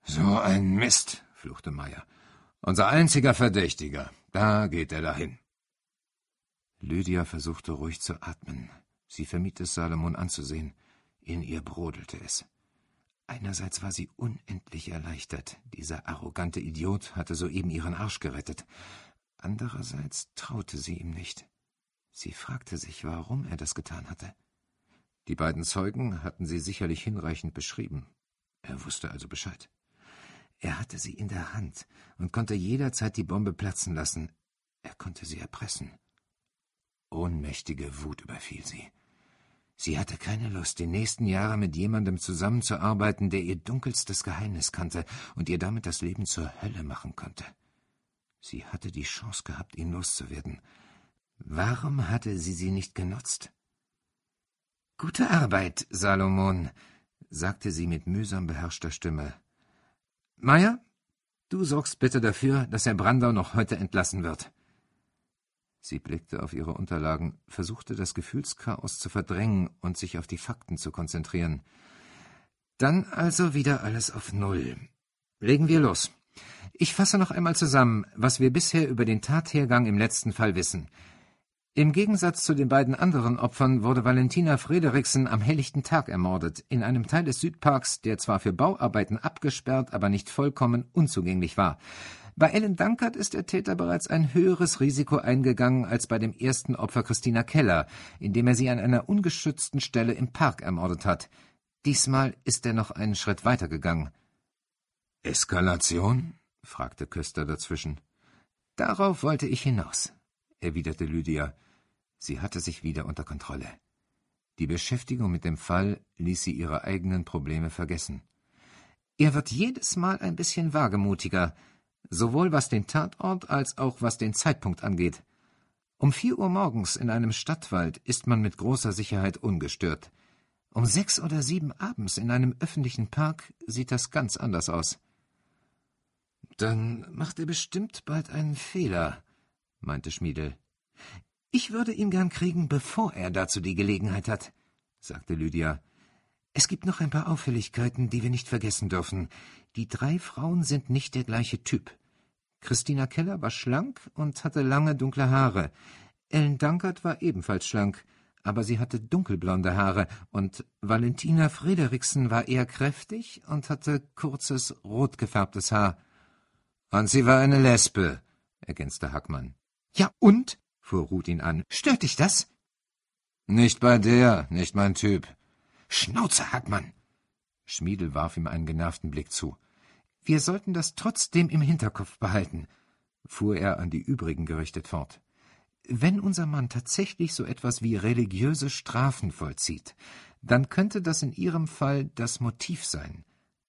So ein Mist, fluchte Meyer. Unser einziger Verdächtiger. Da geht er dahin. Lydia versuchte ruhig zu atmen. Sie vermied es, Salomon anzusehen. In ihr brodelte es. Einerseits war sie unendlich erleichtert. Dieser arrogante Idiot hatte soeben ihren Arsch gerettet. Andererseits traute sie ihm nicht. Sie fragte sich, warum er das getan hatte. Die beiden Zeugen hatten sie sicherlich hinreichend beschrieben. Er wusste also Bescheid. Er hatte sie in der Hand und konnte jederzeit die Bombe platzen lassen. Er konnte sie erpressen. Ohnmächtige Wut überfiel sie. Sie hatte keine Lust, die nächsten Jahre mit jemandem zusammenzuarbeiten, der ihr dunkelstes Geheimnis kannte und ihr damit das Leben zur Hölle machen konnte. Sie hatte die Chance gehabt, ihn loszuwerden. Warum hatte sie nicht genutzt? »Gute Arbeit, Salomon«, sagte sie mit mühsam beherrschter Stimme. »Meyer, du sorgst bitte dafür, dass Herr Brandau noch heute entlassen wird.« Sie blickte auf ihre Unterlagen, versuchte das Gefühlschaos zu verdrängen und sich auf die Fakten zu konzentrieren. »Dann also wieder alles auf Null. Legen wir los. Ich fasse noch einmal zusammen, was wir bisher über den Tathergang im letzten Fall wissen. Im Gegensatz zu den beiden anderen Opfern wurde Valentina Frederiksen am helllichten Tag ermordet, in einem Teil des Südparks, der zwar für Bauarbeiten abgesperrt, aber nicht vollkommen unzugänglich war. Bei Ellen Dankert ist der Täter bereits ein höheres Risiko eingegangen als bei dem ersten Opfer Christina Keller, indem er sie an einer ungeschützten Stelle im Park ermordet hat. Diesmal ist er noch einen Schritt weiter gegangen. »Eskalation?« fragte Köster dazwischen. »Darauf wollte ich hinaus«, erwiderte Lydia. Sie hatte sich wieder unter Kontrolle. Die Beschäftigung mit dem Fall ließ sie ihre eigenen Probleme vergessen. »Er wird jedes Mal ein bisschen wagemutiger, sowohl was den Tatort als auch was den Zeitpunkt angeht. Um 4 Uhr morgens in einem Stadtwald ist man mit großer Sicherheit ungestört. Um 6 oder 7 abends in einem öffentlichen Park sieht das ganz anders aus.« »Dann macht er bestimmt bald einen Fehler«, meinte Schmiedel. »Ich würde ihn gern kriegen, bevor er dazu die Gelegenheit hat«, sagte Lydia. »Es gibt noch ein paar Auffälligkeiten, die wir nicht vergessen dürfen. Die 3 Frauen sind nicht der gleiche Typ. Christina Keller war schlank und hatte lange, dunkle Haare. Ellen Dankert war ebenfalls schlank, aber sie hatte dunkelblonde Haare, und Valentina Frederiksen war eher kräftig und hatte kurzes, rot gefärbtes Haar.« »Und sie war eine Lesbe«, ergänzte Hackmann. »Ja, und?«, fuhr Ruth ihn an. »Stört dich das?« »Nicht bei der, nicht mein Typ.« »Schnauze, Hackmann!« Schmiedel warf ihm einen genervten Blick zu. »Wir sollten das trotzdem im Hinterkopf behalten«, fuhr er an die übrigen gerichtet fort. »Wenn unser Mann tatsächlich so etwas wie religiöse Strafen vollzieht, dann könnte das in Ihrem Fall das Motiv sein.